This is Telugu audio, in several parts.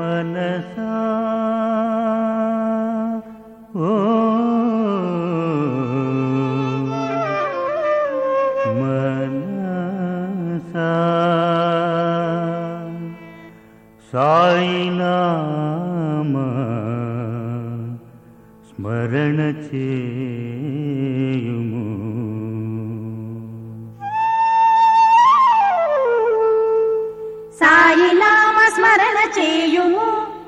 మనసా ఓ మనసా సాయినామా స్మరణ చేయుము. సాయినామ స్మరణ చేయుము,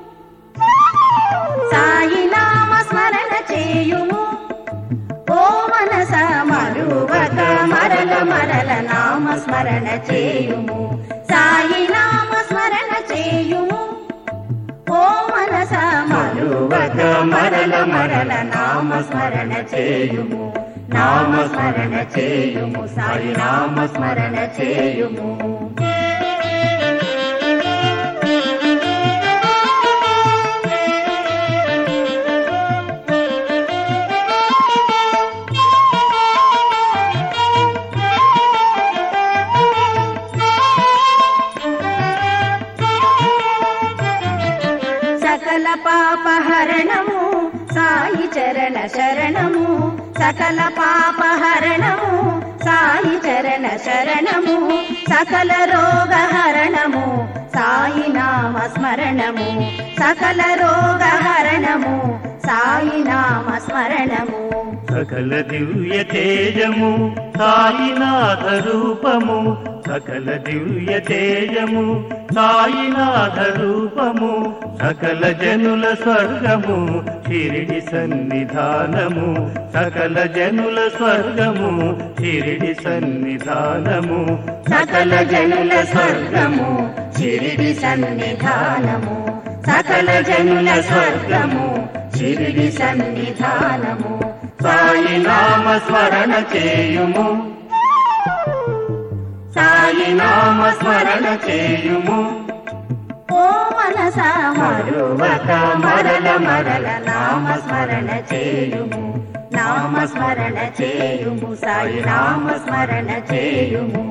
సాయినామ స్మరణ చేయుము. ఓ మనస మరువక మరల మరల నామ స్మరణ చేయుము. సాయినామ స్మరణ చేయుము. ఓ మనస మరువక మరల మరల నామ స్మరణ చేయుము. నామ స్మరణ చేయుము, సాయినామ స్మరణ చేయుము. సకల పాపహరణము సాయి చరణ శరణము. సకల పాపహరణము సాయి చరణ శరణము. సకల రోగహరణము సాయి నామ స్మరణము. సకల రోగహరణము సాయి నామ స్మరణము. సకల దివ్య తేజము సాయినాథ రూపము. సకల దివ్య తేజము సాయినాథ రూపము. సకల జనుల స్వర్గము షిరిడి సన్నిధానము. సకల జనుల స్వర్గము షిరిడి సన్నిధానము. సకల జనుల స్వర్గము షిరిడి సన్నిధానము. సకల జనుల స్వర్గము షిరిడి సన్నిధానము. సాయినామ స్మరణ చేయుము, సాయినామ స్మరణ చేయుము. ఓ మనస మరువక మరల మరల నామ స్మరణ చేయుము. నామ స్మరణ చేయుము, సాయినామ స్మరణ చేయుము.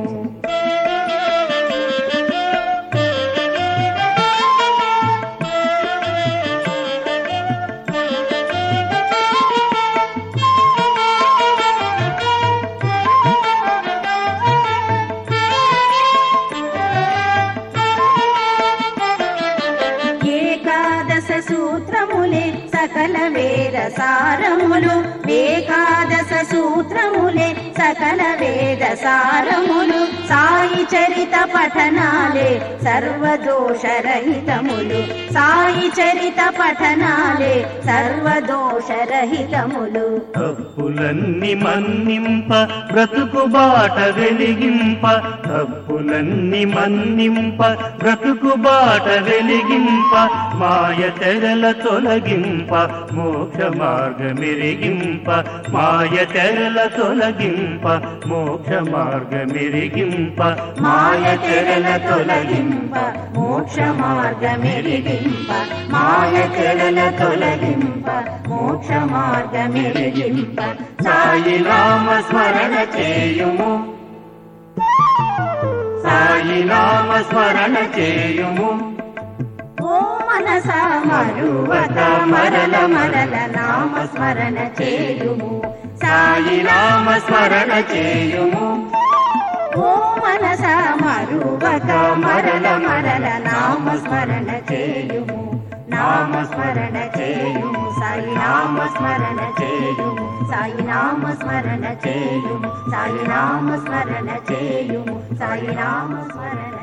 ఏకాదశ సూత్రములే సకల వేద సారములు. ఏకాదశ సూత్రములే సకల వేద సారములు. సాయి చరిత పఠనాలే సర్వదోషరహితములు. సాయి చరిత పఠనాలే సర్వదోషరహితములు. తప్పులన్నీ మన్నింప బ్రతుకు బాట వెలిగింప. తప్పులన్నీ మన్నింప బ్రతుకు బాట వెలిగింప. మాయ తెరల తొలగింప మోక్ష మార్గమెరిగింప. మాయ తెరల తొలగింప మోక్ష మార్గమెరిగింప. మాయ తెరల తొలగింప మోక్ష మార్గమెరిగింప. మాయ తెరల తొలగింప మోక్ష మార్గమెరిగింప. సాయినామ స్మరణ చేయుము, సాయినామ స్మరణ చేయుము. ఓ మనస మరువక మరల మరల నామ స్మరణ చేయుము. సాయినామ స్మరణ చేయుము. ఓ మనస మరువక మరల మరల నామ స్మరణ చేయుము. నామ స్మరణ చేయుము, సాయినామ స్మరణ చేయుము. సాయినామ స్మరణ చేయుము, సాయినామ స్మరణ చేయుము. సాయినామ స్మరణ